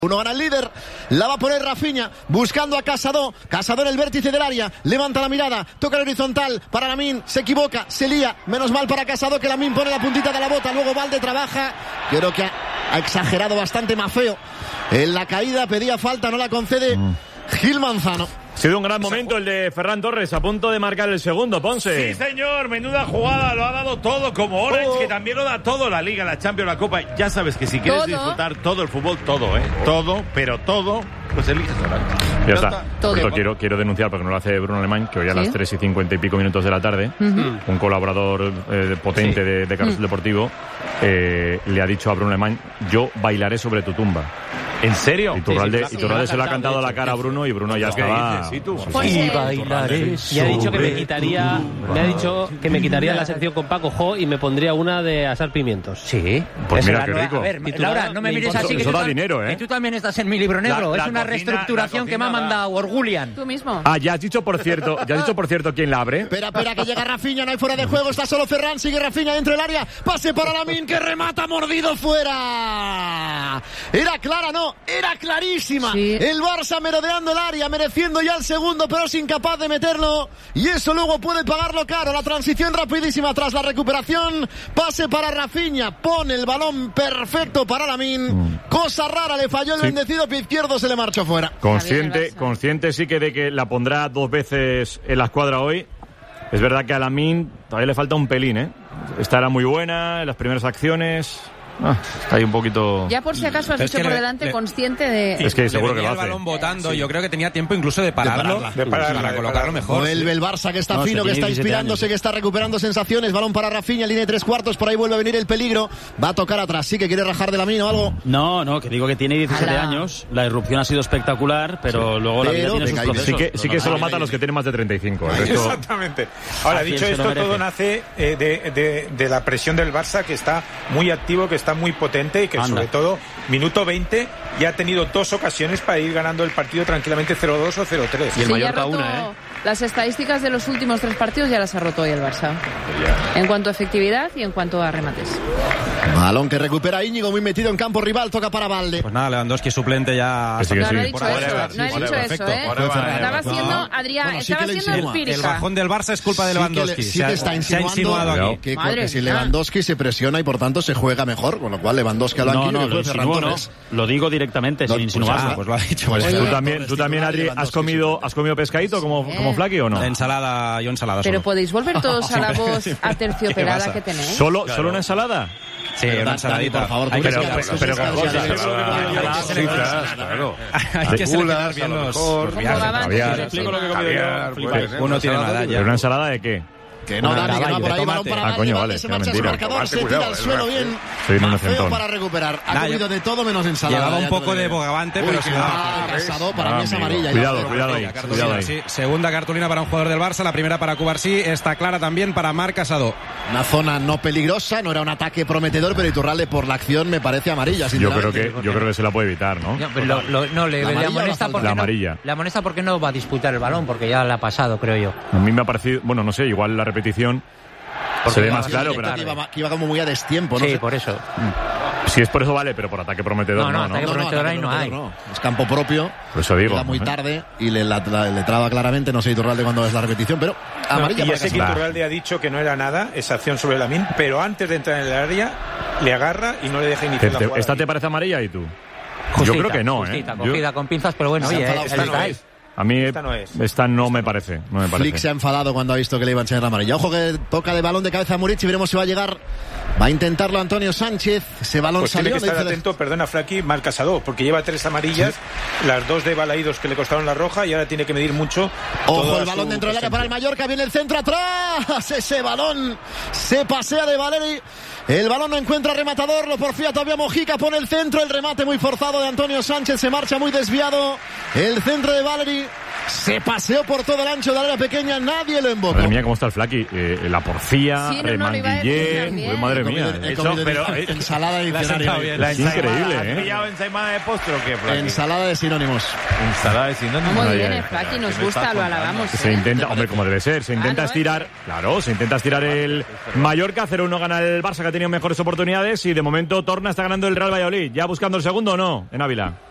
Uno gana el líder, la va a poner Rafinha, buscando a Casado en el vértice del área, levanta la mirada, toca el horizontal para Lamine, se equivoca, se lía, menos mal para Casado que Lamine pone la puntita de la bota, luego Valde trabaja, creo que ha exagerado bastante Maffeo, en la caída pedía falta, no la concede Gil Manzano. Ha sido un gran momento el de Ferran Torres, a punto de marcar el segundo, Ponce. Sí, señor, menuda jugada, lo ha dado todo, como Orange, que también lo da todo, la Liga, la Champions, la Copa. Ya sabes que si quieres disfrutar todo el fútbol, todo, todo, pero todo, pues eliges Orange. Ya está. Quiero denunciar, porque no lo hace Bruno Alemán, que hoy a las 3:50 y pico minutos de la tarde, un colaborador potente de Carrusel Deportivo, le ha dicho a Bruno Alemán: yo bailaré sobre tu tumba. ¿En serio? Iturralde se lo ha cantado a la cara a Bruno y Bruno ya estaba... Y bailaré. Me ha dicho que me quitaría la sección con Paco Jo y me pondría una de asar pimientos. Sí. Pues mira qué rico. A ver, Laura, no me mires así, que eso da dinero, que tú también estás en mi libro negro. Es una reestructuración que me ha mandado Orgulian. Tú mismo. Ya has dicho por cierto quién la abre. Espera, que llega Rafinha, no hay fuera de juego, está solo Ferran, sigue Rafinha dentro del área, pase para Lamine, que remata mordido fuera. Era clara, no, era clarísima. Sí. El Barça merodeando el área, mereciendo ya el segundo, pero es incapaz de meterlo, y eso luego puede pagarlo caro. La transición rapidísima tras la recuperación, pase para Rafinha, pone el balón perfecto para Lamine, cosa rara, le falló el bendecido pie izquierdo, se le marchó fuera. Consciente sí que de que la pondrá dos veces en la escuadra hoy. Es verdad que a Lamine todavía le falta un pelín, Esta era muy buena en las primeras acciones. Está ahí un poquito... Ya por si acaso has dicho por delante, consciente de... Es que seguro que lo hace. El balón botando, yo creo que tenía tiempo incluso de pararlo, para colocarlo mejor. Vuelve el Barça, que está fino, que está inspirándose, que está recuperando sensaciones. Balón para Rafinha, línea de 3/4, por ahí vuelve a venir el peligro. Va a tocar atrás, sí que quiere rajar de Lamine o algo. No, que digo que tiene 17 años. La irrupción ha sido espectacular, pero luego la vida tiene sus procesos. Sí que solo matan a los que tienen más de 35. Exactamente. Ahora, dicho esto, todo nace de la presión del Barça, que está muy activo, que está muy potente, y que sobre todo, minuto 20, ya ha tenido dos ocasiones para ir ganando el partido tranquilamente 0-2 o 0-3. Y el Mallorca una, Las estadísticas de los últimos 3 partidos ya las ha roto hoy el Barça. En cuanto a efectividad y en cuanto a remates. Balón que recupera Íñigo, muy metido en campo rival, toca para Valde. Pues nada, Lewandowski suplente ya... No ha dicho eso, Estaba siendo, Adrián, estaba siendo empírica. El bajón del Barça es culpa de Lewandowski. Sí que está insinuado aquí. Que si Lewandowski se presiona y por tanto se juega mejor, con lo cual Lewandowski a la lo digo directamente, sin insinuarlo. Pues lo ha dicho. ¿Tú también, Adri, has comido pescadito como Flaky o no? Ensalada, yo ensalada solo. Pero podéis volver todos a la voz aterciopelada que tenéis. ¿Solo una ensalada? Sí, una ensaladita. Por favor, pero hay que seleccionar bien los... Uno tiene nada ya. ¿Pero una ensalada de qué? Que no, Dani, que va por ahí, balón para Valde, se marcha su marcador, se tira al suelo bien. Maffeo para recuperar. Ha comido de todo menos ensalada. Llevaba un poco de bogavante, pero sin nada. Casado, para mí es amarilla. Cuidado ahí. Sí, segunda cartulina para un jugador del Barça, la primera para Cubarsí, está clara también para Marc Casado. Una zona no peligrosa, no era un ataque prometedor, pero Iturralde por la acción me parece amarilla. Yo creo que se la puede evitar, ¿no? Le amonesta porque no va a disputar el balón, porque ya le ha pasado, creo yo. A mí me ha parecido, bueno, no sé, igual la repetición se ve más claro, pero que iba como muy a destiempo, ¿no? Sí, por eso. Si es por eso vale, pero por ataque prometedor no. Ataque prometedor ahí no hay. Es campo propio. Por eso digo. Queda muy tarde y le traba claramente, no sé Iturralde cuando es la repetición, pero amarilla. Ya sé que Iturralde ha dicho que no era nada esa acción sobre Lamine, pero antes de entrar en el área le agarra y no le deja iniciar la jugada. ¿Esta te parece amarilla y tú? Justita, yo creo que no, cogida con pinzas, pero bueno, a mí esta no me parece. Flick se ha enfadado cuando ha visto que le iba a enseñar la amarilla. Ojo que toca de balón de cabeza a Muric y veremos si va a llegar. Va a intentarlo Antonio Sánchez. Ese balón pues salió. Tiene que estar atento, perdona Flaky, Marc Casado, porque lleva 3 amarillas, las 2 de Balaídos que le costaron la roja y ahora tiene que medir mucho. Ojo, el balón dentro del área para el Mallorca, viene el centro atrás. Ese balón se pasea de Valeri. El balón no encuentra rematador, lo porfía todavía Mojica, pone el centro, el remate muy forzado de Antonio Sánchez, se marcha muy desviado. El centro de Valeri se paseó por todo el ancho de la área pequeña, nadie lo invocó. Madre mía, cómo está el Flaky, la porfía, remandillé, madre mía. Ensalada de diccionario. Es increíble, ¿Has pillado ensalada de postre o qué, Flaky? Ensalada de sinónimos. Ensalada de sinónimos. Muy bien, Flaky, nos gusta, lo alabamos. Se intenta, hombre, como debe ser, se intenta estirar, el Mallorca, 0-1 gana el Barça, que ha tenido mejores oportunidades, y de momento Torna está ganando el Real Valladolid. ¿Ya buscando el segundo o no, en Ávila?